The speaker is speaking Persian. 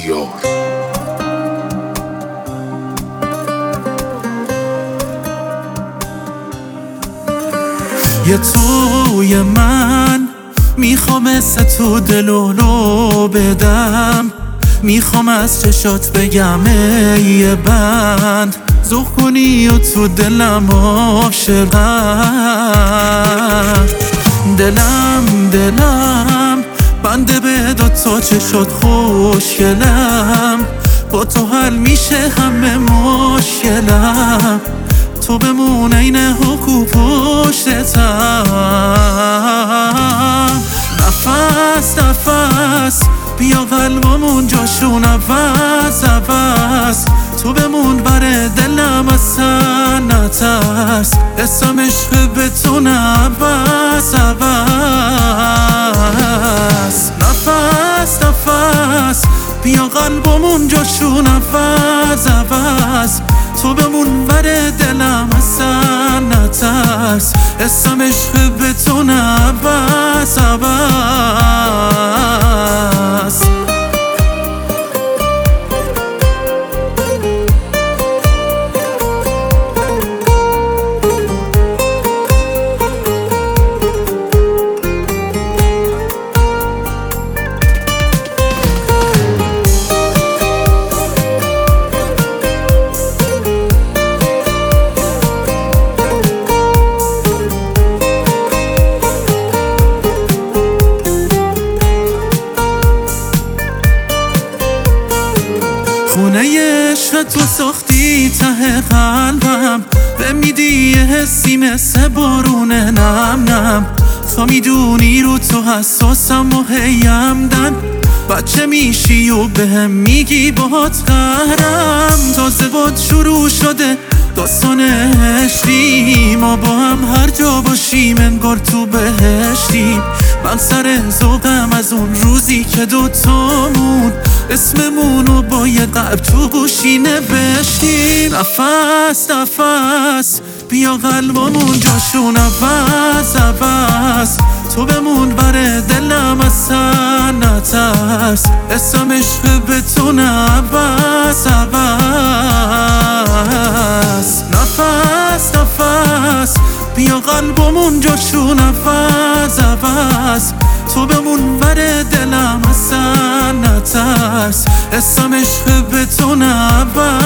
بسیار. یه توی من میخوام مثل تو دلولو بدم، میخوام از چشات بگم ای بند زخ کنی و تو دلم عاشقم. دلم بنده به دو تا چشات خوشگلم، با تو حل میشه همه مشکلم، تو بمون این حقو پشتتم. نفس بیا قلبمون جاشون عوض، تو بمون بر دلم اصلا نترس، اسم عشق به تو نبس. نفس بیا قلبمون جاشون عوض، تو بمون بر دلم اصلا نترس، اسم عشق به تو نبس. خونه عشق تو ساختی ته قلبم، به میدی یه حسی مثل بارون نم، تا میدونی رو تو حساسم و هیمدن، بچه میشی و بهم میگی باهات قهرم. تازه باد شروع شده داستان عشقی، ما با هم هر جا باشیم انگار تو بهشتیم. من سر ذوقم از اون روزی که دوتامون اسممونو با یه قلب تو گوشی نوشتیم. نفس بیا قلبمون جاشون عوض، تو بمون بر دلم اصلا نترس، اسم عشق به تو نبس. نفس بیا قلبمون جاشون عوض، تو بمون بر دلم اصلا نترس، اسم عشق به تو نبس.